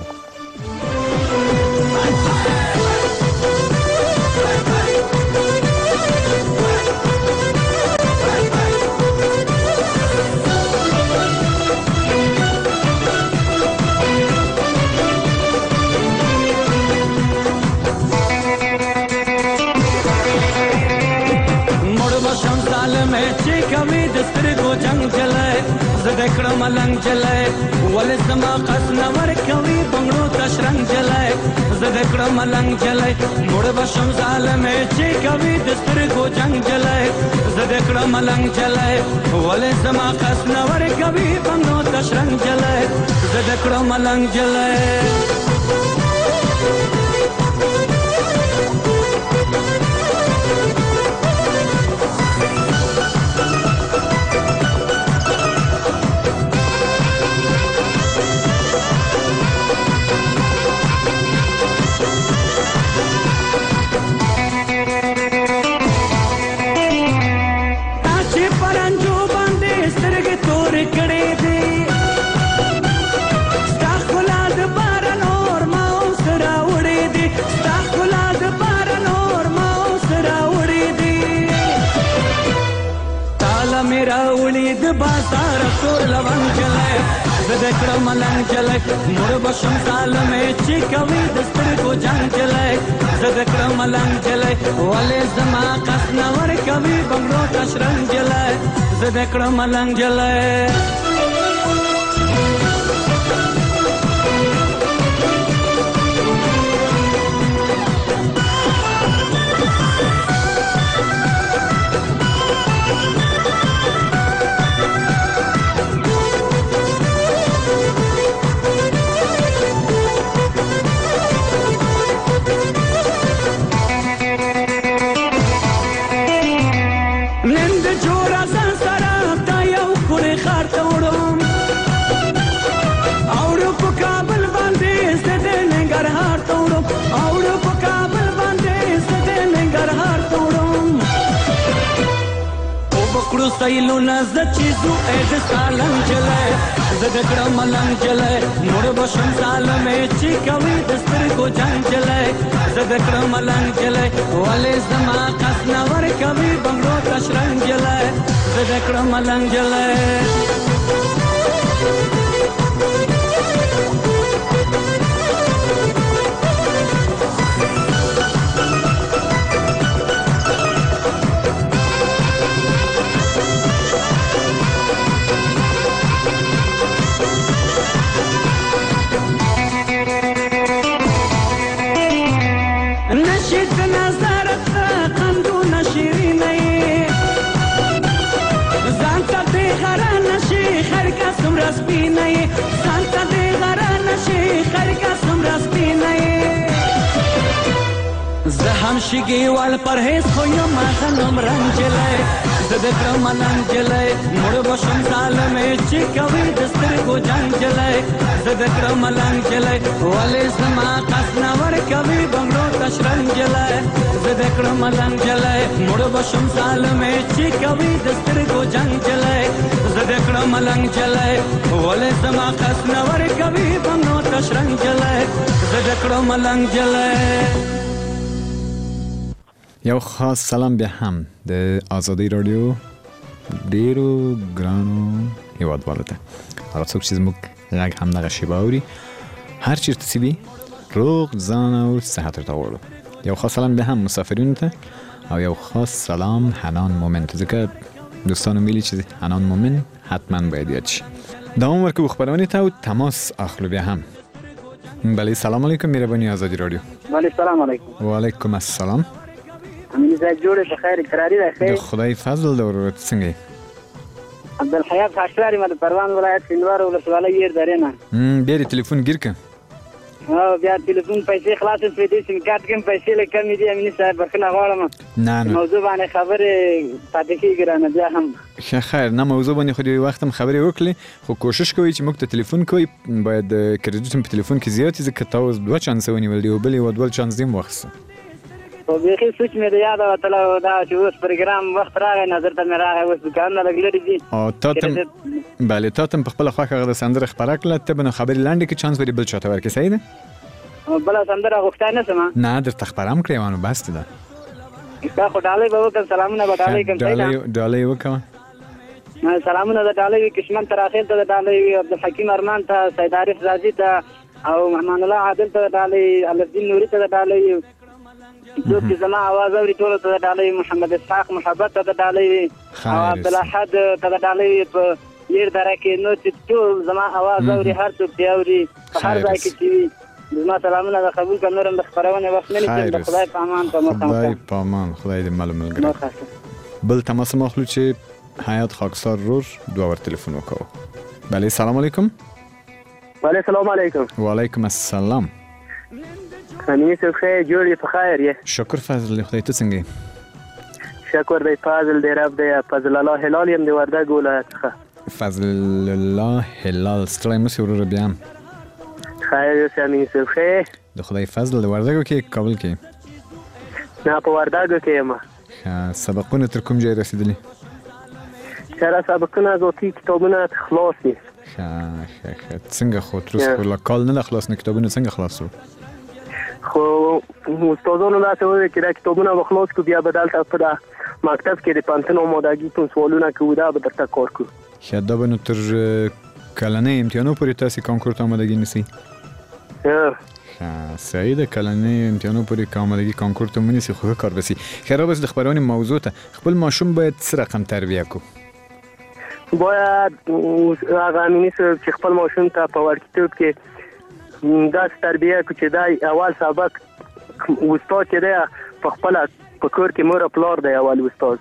جنگ چلائے زدکڑ ملنگ چلائے ولې زما قص نور کوي بنگړو تشرنګ چلائے زدکڑ ملنګ چلائے مړ بشم ظالم چې کوي د سترګو جنگ چلائے زدکڑ ملنګ چلائے ولې زما قص نور کوي بنگړو تشرنګ چلائے زدکڑ ملنګ چلائے بازار سور لون چلائے زدکڑ ملنگ چلائے مڑ بشم ظالم چې کوي د سترګو جنگ چلائے زدکڑ ملنگ چلائے ولې زما قص نور کوي بنگړو تشرنګ چلائے زدکڑ ملنگ چلائے سیلو نزد چیزو اید سالم چلائے زدکڑ ملنگ چلائے مڑ بشم سالم چی کوي د سترګو جنگ چلائے زدکڑ ملنگ چلائے ولې زما قص نور کوي بنگړو تشرنګ چلائے زدکڑ ملنگ چلائے هم شگی وال پرهیز خویم مخنم رنگ جلائے زده کړم ملنګ جلای مړ بشم ظالمې چې کوي د سترګو جنگ جلای زده کړم ملنګ جلای ولې زما قص نه ور کوي بنگلو تشرنګ جلای زده کړم ملنګ جلای مړ بشم ظالمې چې کوي د سترګو جنگ جلای زده کړم ملنګ جلای ولې زما قص نه ور کوي بنگلو تشرنګ جلای زده کړم ملنګ جلای. یو خاص سلام بیا هم د آزادی رادیو ډیرو ګرانو هیوادوالو ته هغه څوک چې زموږ غږ همدغه شیبه اوري هر چیرته چې وي روغ ځان او صحت ورته غواړو. یو خاص سلام بیا هم مسافرینو ته او یو خاص سلام حنان مومن ته ځکه دوستانو میلی چې حنان مومن حتما باید یاد شي. دوام ورکوو خپرونې ته او تماس اخلو بیا هم. بله سلام علیکم مهربانی آزادی رادیو. بله سلام علیکم. و علیکم السلام. امین زاد جوړه په خیر قراری راخې. د خدای فضل د ورته څنګه؟ عبدالحیات خاشلاری مده پروان ولایت سینوار ولسوالۍ ير درنه. م بیا ټلیفون ګیر ک. او بیا ټلیفون پیسې خلاص شوې دي سیم کارت کې پیسې لکه مې دي امین صاحب بخنه غواړم. نه نه موضوع باندې خبره پاتې کیږي نه بیا هم. ښه خیر نه موضوع باندې خو دې وخت هم خبرې وکړي خو کوشش کوي چې موږ ته ټلیفون کوي باید کریډیټ په ټلیفون کې زیات ځکه تاسو دوه چانس ونیول دی او بل یو ډول چانس دیم وخت. او بيخي سوچ مې د یاد او تل دا چې اوس پروګرام وخت راغی نظر ته مې راغی اوس دکان نه لګلې دي او تاسو بله تاسو په خپل خواخه غو سندره خبره کړه ته بنو خبرې لاندې کې چانس وري بل چاته ورکې صحیح ده بل سندره غوښتنه سم نه در تخبرام کړی وانه بس ده دا خو ډالۍ به وکړم سلامونه به ډالۍ کوم ډالۍ ډالۍ وکړه سلامونه د ډالۍ کشمن تر اخر ته د ډالۍ عبدالحکیم ارمان ته سید عارف رازی ته او محمد الله عادل ته د ډالۍ الدین نوري ته د ډالۍ جو چې زما आवाज اوري ټول ته د ډالۍ محمد اسحاق محبت ته د ډالۍ او عبدالحد ته د ډالۍ په ير درکه نو چې ټول زما आवाज اوري هر څوک دی اوري هر ځای کې چې زما سلامونه د قبول کړه نورم د خبرونه وخت نه لري د خدای په امان په مخه خدای په امان خدای دې مل ملګری بل تماس مخلو چې حیات خاکسار رور دوه ور ټلیفون وکاو. بله سلام علیکم. بله سلام علیکم. و علیکم السلام. امین څه خیر جوړې په خیر یې شکر فضل خدای ته څنګه شکر دی فضل دی رب دی فضل الله هلال يم دی وردګ ولایت څخه فضل الله هلال ستړی مې ورور بیا خیر یې امین څه خیر د خدای فضل د وردګ کې کابل کې نه په وردګ کې ما سبقونه تر کوم ځای رسیدلی چېرې سبقونه زوتی کتابونه خلاص دي ښه ښه څنګه خو تر اوسه لا کال نه خلاص نه کتابونه څنګه خلاصو خو استادانو دا څه وایي چې دا کتابونه وخلاص کو بیا بدل تاسو په مکتب کې د پانتن آمادګي په سوالونه کوو دا به درته کار کوو شاید دا به نو تر کلنۍ امتحانو پورې تاسو کانکور ته آمادګي نیسئ ها صحیح ده کلنۍ امتحانو پورې آمادګي کانکور ته ونیسئ خو کار بسي خیر اوس د خبرونې موضوع ته خپل ماشوم باید څه رقم تربیه کو باید هغه امینی چې خپل ماشوم ته په ورکتوب کې دا تربیه کو چې دای اول سبق استاد چې دی په خپل په کور کې مور پلار دی اول استاد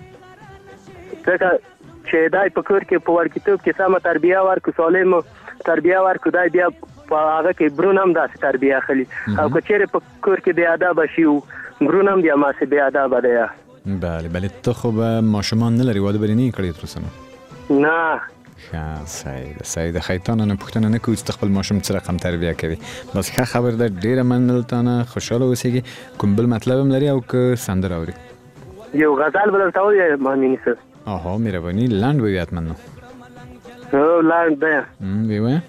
ځکه چې دای په کور کې په ورکتوب کې سمه تربیه ورکو سالم تربیه ورکو دای بیا په هغه کې برونم داسې تربیه خلی او که چیرې په کور کې بی ادب شي برونم بیا ما سي بی ادب دی بله بله ته خو به ماشومان نه لري واده بری نه کړی تر اوسه نه ښه صحیح ده صحیح ده خیطانه نه پوښتنه نه کوو چې خپل ماشوم څه رقم تربیه کوي بس ښه خبر ده ډېره مننه خوشحاله اوسېږي کوم بل مطلب هم لري او که سندره اوري یو غزل به درته ووایم مامیني صاحب آها مهرباني لنډ به وي حتما نو هو لنډ دی ویې وایه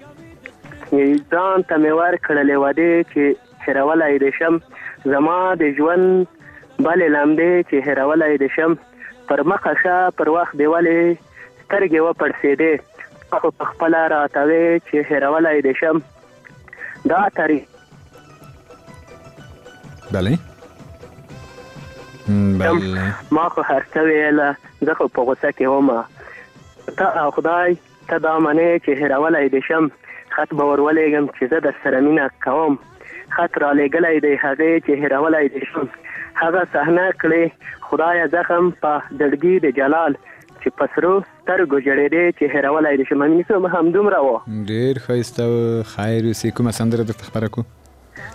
ځان ته مې ورکړلې وعدې چې هېرولی دې شم زما د ژوند بلې لمبې چې هېرولی دې شم پر مخه شه پر وخت دې ولې سترګې وپړسېدې خو په خپله راته وې چې هېرولی دې شم دا ترې بله بله ما خو هر څه ویله زه خو په غوسه کې ومه ته او خدای ته دا منې چې هېرولی دې شم خط به ورولېږم چې زه در سره مینه کوم خط رالیږلی دی هغې چې هېرولی دې شم هغه صحنه کړې خدایه زخم په زړګي د جلال چې په سرو سترګو ژړېدې چې هېرولی دې شم امیني صاحب همدومره وه ډېر ښایسته خیر اوسې کومه سندره درته خبره کړو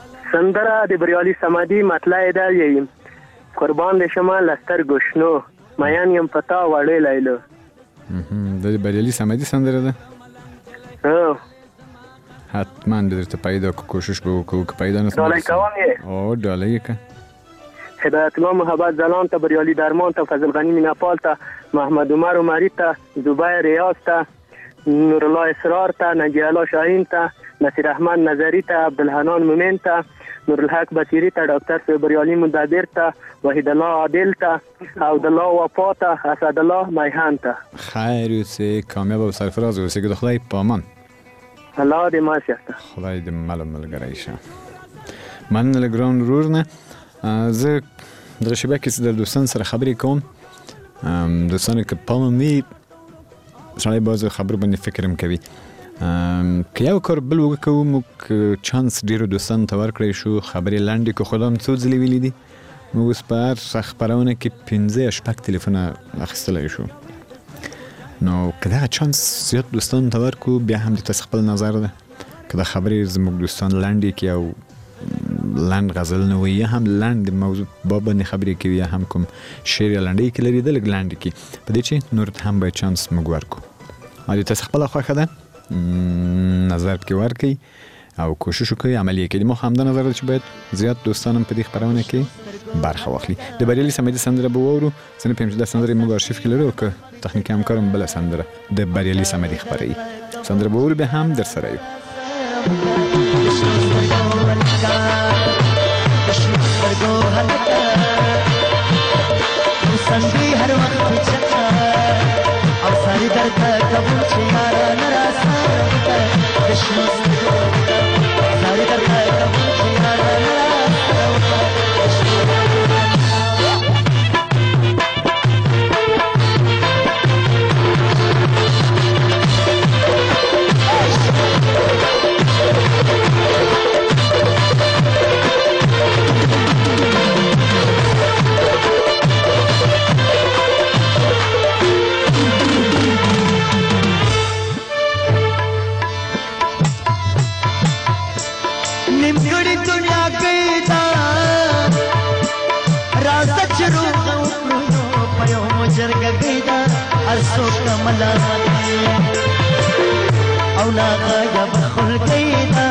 سندره د بریالي صمدي مطلع یې دا وایي قربان دې شمه له سترګو شنو میان یم پتا وړې لایلو د بریالي صمدي سندره ده ها حتما به درته پیدا کوشش به وکړو که پیدا نه ډالۍ کوم یې او ډالۍ که هدایت الله محبت زلان ته بریالي درمان ته فضل غنی میناپال ته محمد عمر عمری ته زبیر ریاض ته نور الله اسرار ته نجی الله شاهین ته نصیر احمد نظری ته عبدالحنان مومن ته نور الحق بصیری ته ډاکټر فبریالي مدبر ته وحید الله عادل ته عبد الله وفا ته اسد الله میهان ته خیر اوسې کامیاب او سرفراز اوسې که د خدای په امان الله دې ماشه خدای دې مل ملګری شه مننه له ګران ورور نه زه دغه شیبه کې د دوستان سره خبرې کوم دوستانو که پام وي سړی بعضې خبرو باندې فکر هم کوي که یو کار بل وکړو موږ چانس ډېرو دوستانو ته ورکړی شو خبرې لنډې کړو خو دا هم څو ځلې ویلي دي موږ اوس په هر خپرونه کې پنځه یا شپږ تلیفونه اخیستلی شو نو که دغه چانس زیات دوستانو ته ورکړو بیا هم د تاسې خپل نظر ده که دا خبرې زموږ دوستان لنډې کړي او لنډ غزل نه وي یا هم لنډ موضوع باب باندې خبرې کوي یا هم کوم شعر یا لنډۍ کې لري د لږ لنډ کې په دې چې نور ته هم باید چانس موږ ورکړو او د تاسې خپله خوښه ده نظر پکې ورکړئ او کوشش وکړئ عملي کړئ موخه همدا نظر ده چې باید زیات دوستان هم په دې خپرونه کې برخه واخلي د بریالي صمدي سندره به واورو زه نه پوهېږم چې دا سندره موږ ارشیف کې لرو او که تخنیکي همکار هم بله سندره د بریالي صمدي خپروي سندره به واورو بیا هم در سره یو سندي هر وخت چتا او ساري درته قبول چې یارا نراسه دشمن ساري درته قبول چې یارا ارسوك ملامتي او لا غاية بخل قيدا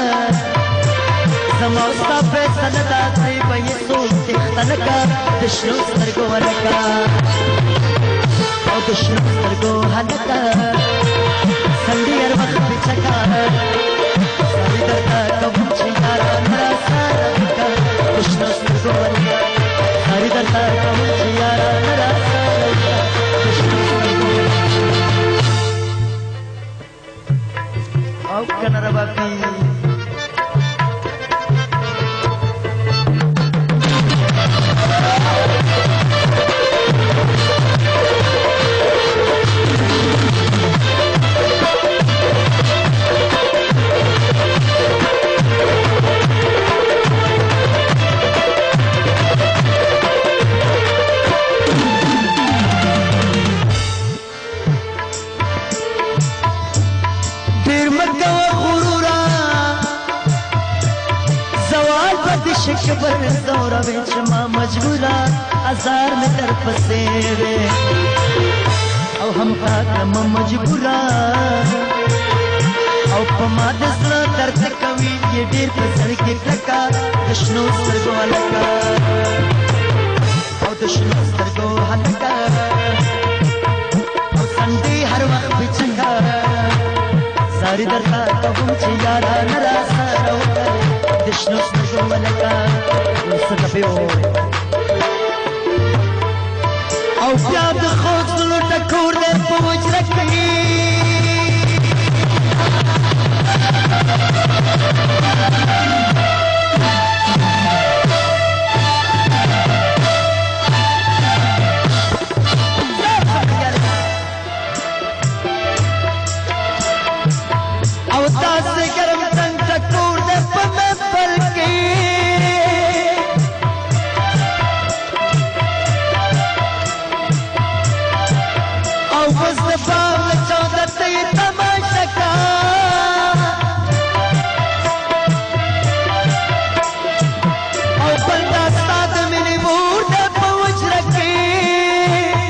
زما استفى سندا طيبة يسوك تختلقا دشنو سرقو ولكا او دشنو سرقو هلكا سندي ارمخ بچكا ساري دردا قبول چيارا نراسا ربكا دشنو سرقو ولكا ساري دردا قبول چيارا نراسا ربكا او کنر باقی شکبر زورا بیچ ما مجبورا ازار میں در پسے وے او ہم پاکم مجبورا او پما دسلا درد کوي یہ ډیر پسړ کې کلکا دشنو سترګو لکا او دشنو سترګو هلکا او سندي هر وخت بچنګا ساری درتا کوم چې یارا نراسا روکا دشنو سترګو لکا وسره پیو او بیا د خوښ لو ټکور دې په وجره کې او تاسو ګرم څنګه ټکور دې په مپل کې او مصطفی له چودر ته تماشا کا او بندا ساده ملي مور د پوجره کې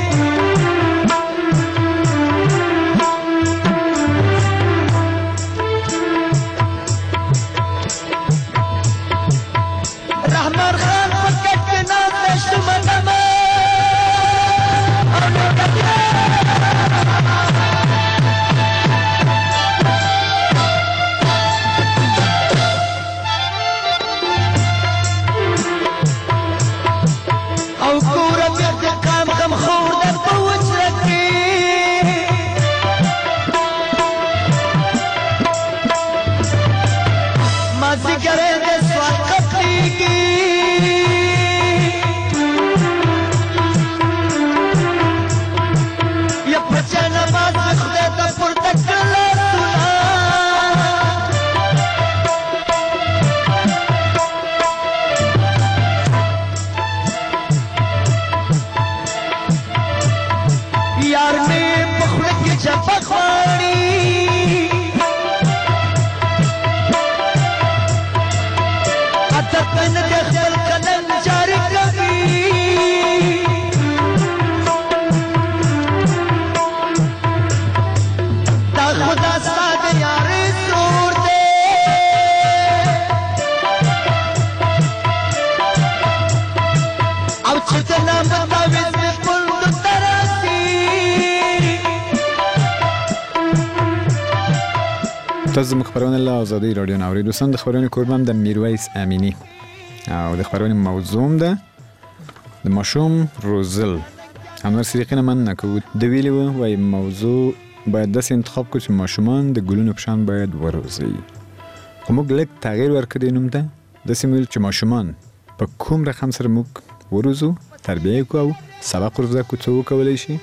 تاسو د خبرونه له آزادۍ رادیو نه اورئ. دوستان د خبرونه کوربم د میرویس امینی او د خبرونه موضوع ده د ماشوم روزل. امر سریقین من نکو د ویلی و موضوع باید داسې انتخاب کړو چې ماشومان د ګلونو په شان باید وروزي. خو موږ لږ تغییر ورکړی نوم ته داسې ویل چې ماشومان په کوم رقم سره موږ وروزو تربیه کوو او سبق ورزده کوو څه وکولی شي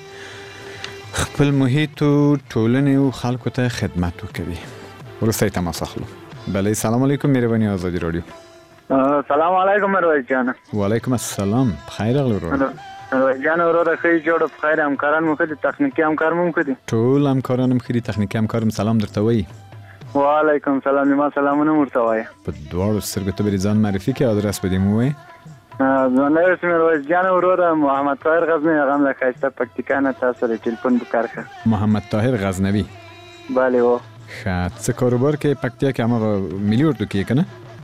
خپل محیط و ټولنې او خلکو ته خدمت وکوي. وروستی تماس اخلو. بله سلام علیکم مهرباني آزادی رادیو. سلام علیکم مرویس جان. وعلیکم السلام. بخیر راغلی ورور. مرویس جان وروره ښه جوړ بخیر همکاران مو ښه دي تخنیکي همکار مو ښه دي ټول همکاران مو ښه دي تخنیکي همکارم سلام درته وایي. وعلیکم سلام ما سلامونه ورته وایه. په دواړو سترګو ته به ځان معرفي کړې ادرس به دې مو وایي. زه مرویس جان وروره محمد طاهر غزنوي هغه هم له ښایسته پکتیکا نه تاسو سره ټلیفون په کار ښه. محمد طاهر غزنوي. بله و ښه څه کاروبار کې پکتیا کې هماغه ملي اردو کې که نه؟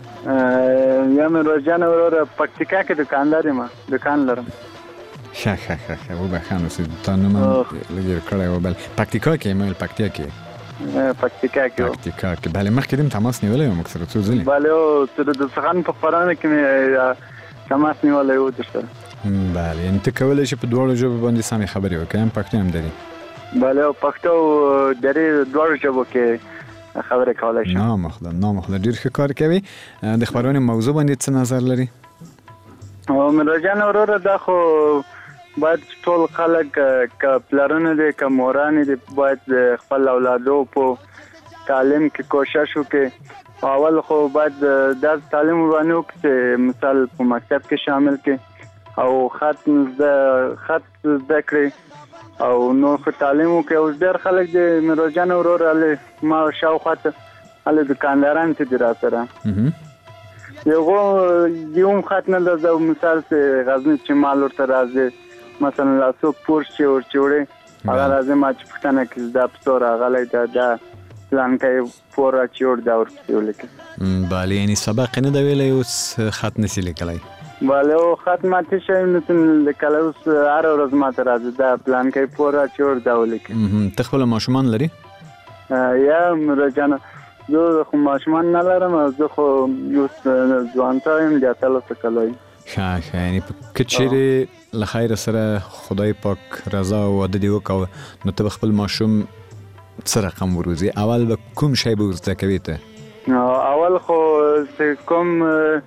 یا مرویس جان وروره پکتیکا کې دکاندار یم دکان لرم. ښه ښه ښه ښه وبخښه نو چې تا نوم لږ هېر کړی و. بل پکتیکا کې یم پکتیا کې پکتیکا کې پکتیکا کې بله مخکې دې هم تماس نیولی و موږ سره څو ځلې. بله او د سخن په خپرونه کې مې تماس نیولی و درسره. بله یعنې ته کولی شي په دواړو ژبو باندې سمې خبرې وکړې هم پښتو هم دري. بله او پښتو او دري دواړو ژبو کې خبرې کولی شم. نامخله نامخله ډېر ښه کار کوي. د خبرونې موضوع باندې څه نظر لري؟ مرویس جان وروره دا خو باید ټول خلک که پلرونه دي که مورانې دي باید خپل اولادو په تعلیم کې کوشش وکړي. اول خو باید داسې تعلیم ورباندې وکړي چې مثال په مکتب کې شامل کړي او خط زده خط زده کړي او نور خو تعلیم وکړي. اوس ډېر خلک دي مرویس جان وروره هلې ما شاوخوا ته هلې دکانداران چې دي را سره یو یو هم خط نه درځه مثال چې غزني چې مال ورته راځي مثلا لاسو پورش چې ورچې وړې هغه راځي ما چې پوښتنه کړي دا پسو راغلی دا دا پلانکی پور راچې وړ دا ورپسې ولیکي. بله یعنې سبق یې نه ده ویلی اوس خط نسي لیکلی؟ بله او خط ماته شوی نسم لیکلی اوس هره ورځ ماته راځي دا پلانکی پور راچې وړ دا ولیکي. ته خپله ماشومان لري؟ یا مرویس جانه زه خو ماشومان نه لرم زه خو اوس ځوانتیا یم د اتلسو کالو یم. ښه ښه یعنې که چیرې له خیره سره خدای پاک رضا او واده دې وکړو نو ته به خپل ماشوم څه رقم وروزي؟ اول به کوم شی به زده کوي ته؟ اول خو کوم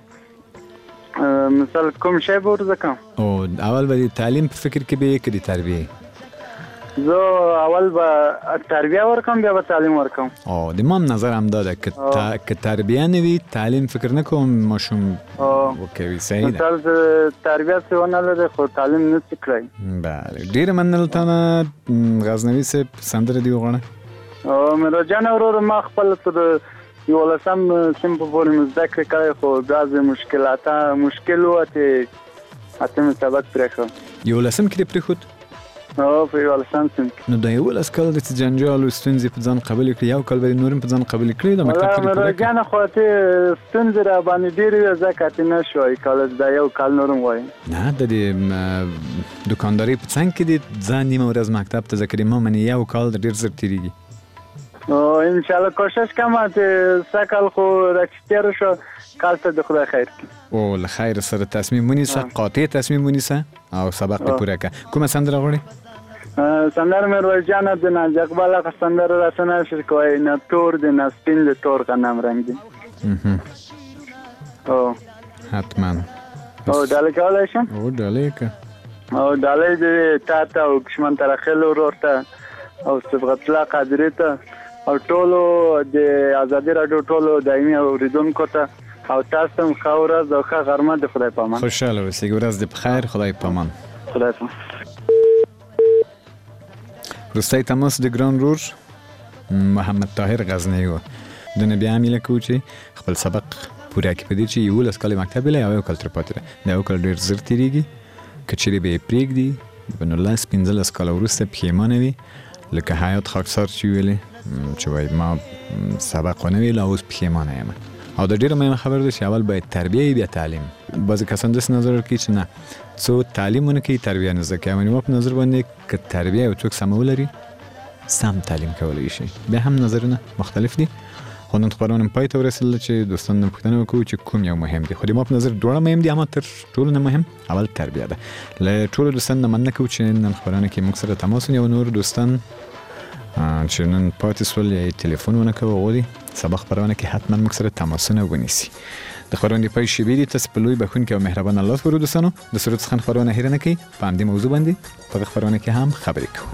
مثال کوم شی به ورزده کوم؟ او اول به د تعلیم په فکر کې به یې که د تربیې؟ زه اول به تربیه ورکم بیا به تعلیم ورکم. او د ما هم نظر همدا ده که تربیه نه وي تعلیم فکر نه کوم ماشوم وکوي. صحیح ده. مثال تربیه څه ونه لري خو تعلیم نشي کړی. بله ډېره مننه له تا نه غزنوي صاحب. سندره دې وغواړه. مرویس جان وروره ما خپل تر یولسم صنف پورې مې زده کړې کړی خو بعضې مشکلات مشکل و چې اته مې سبق پرېښود. یولسم کې دې پرېښود؟ او په یولسم صنف کې. نو د یولس کال د څه جنجال او ستونزې په ځان قبول کړي یو کال به یې نور هم په ځان قبول کړي د مکتب کې مرویس جان خو اتې ستونزې را باندې ډېرې وې ځکه اتې نه شوی کالج دا یو کال نور هم وایم. نه د دې دوکاندارۍ په څنګ کې دې ځان نیمه ورځ مکتب ته ذکرې ما منې یو کال ډېر زر تېرېږي. انشاءالله کوشش کوم چې سږ کال خو را چې تېره شو کال ته د خدای خیر کړي. او له خیر سره تصمیم ونیسه قاطع تصمیم ونیسه او سبق دې پوره کړه. کومه سندره غواړې؟ سندره مرویس جان د ناز اقبال هغه سندره راته نه شي کوی نه تور دی نه سپین دی تور غنم رنګ دی. او حتما او ډالۍ کولی شم؟ او ډالۍ که او ډالۍ دې تا ته او کشمن ترخیل ورور ته او صبغت الله قادري ته او ټولو د ازادي راډیو ټولو دایمي اورېدونکو ته او تاسو هم ښه ورځ او ښه غرمه د خدای په امان. خوشحاله اوسئ. ورځ دې په خیر. خدای په امان. خدای په امان. وروستی تماس د ګران رور محمد طاهر غزنوي و. د نه بیا هم هیله کوو چې خپل سبق پوره کړي په دې چې یولس کاله مکتب ویلی او یو کال ترې پاتې ده. دا یو کال ډېر زر تېرېږي. که چیرې به یې پرېږدي به نو لس پنځلس کاله وروسته پښیمانه وي لکه حیات خاکسار چې ویلې چې وایي ما سبق ونه ویل او اوس پښیمانه یم. او د ډېره مهمه خبره ده چې اول باید تربیه بیا تعلیم. بعضې کسان داسې نظر ورکوي چې نه څو تعلیم ونه کوي تربیه نه زده کوي. ما په نظر باندې که تربیه یو څوک سمه ولري سم تعلیم کولی شي. بیا هم نظرونه مختلف دي خو نن خبرونه پای ته ورسېدل چې دوستان نه پوښتنه وکړو چې کوم یو مهم دي. خو د ما په نظر دوه مهم دي، اما تر ټولو نه مهم اول تربیه ده. له ټولو دوستان نه مننه کوم چې نن خبرونه کې موږ سره تماس ونیو. نور دوستان چې نن پاتې سول یا ټلیفون ونه کوي غوړي سبا خبرونه کې حتما موږ سره تماسونه ونیسي. د خبرونه پای شی ویلي تاسو په لوی بخون کې او مهربان الله سره دوستانو د سرود څخه خبرونه هیر نه کوي. په دې موضوع باندې په خبرونه کې هم خبرې کوو.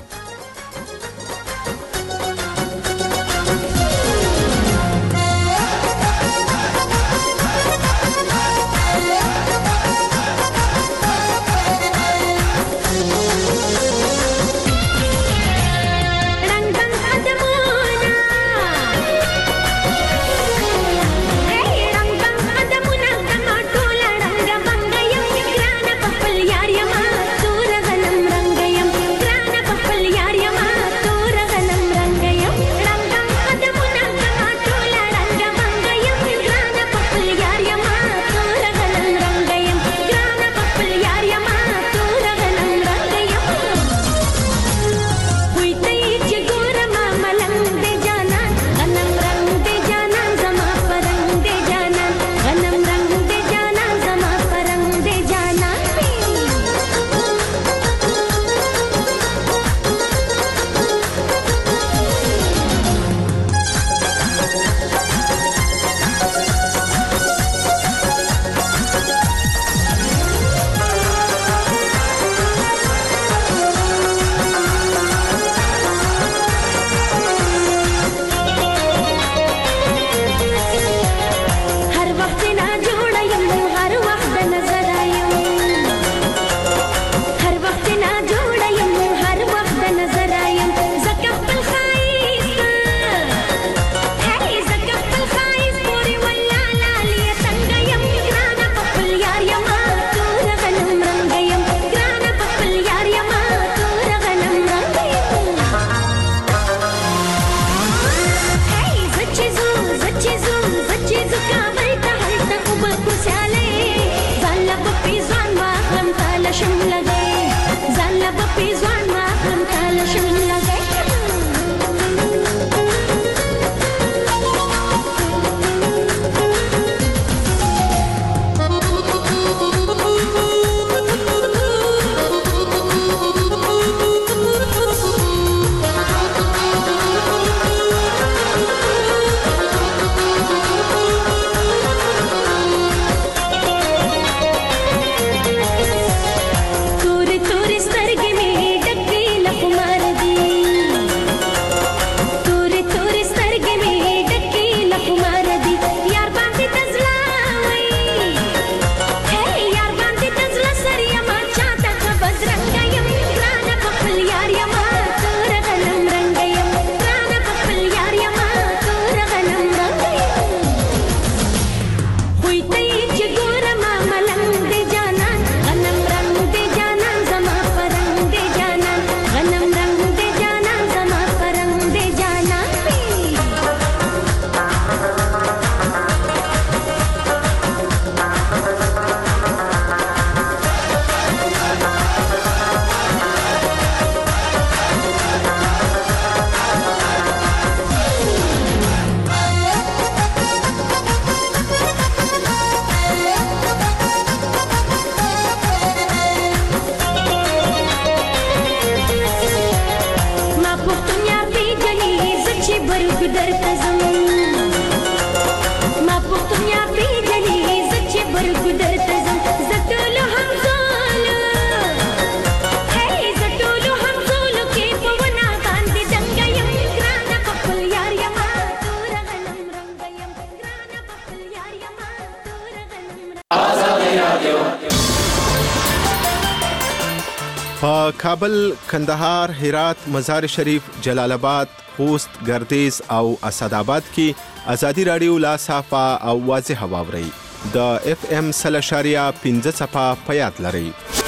کابل، کندهار، هرات، مزار شریف، جلال آباد، خوست، گردیز او اسداباد کې ازادي رادیو لا صافه او واضح واوري د اف ام سل اشاریه پنځه صفه په یاد لري.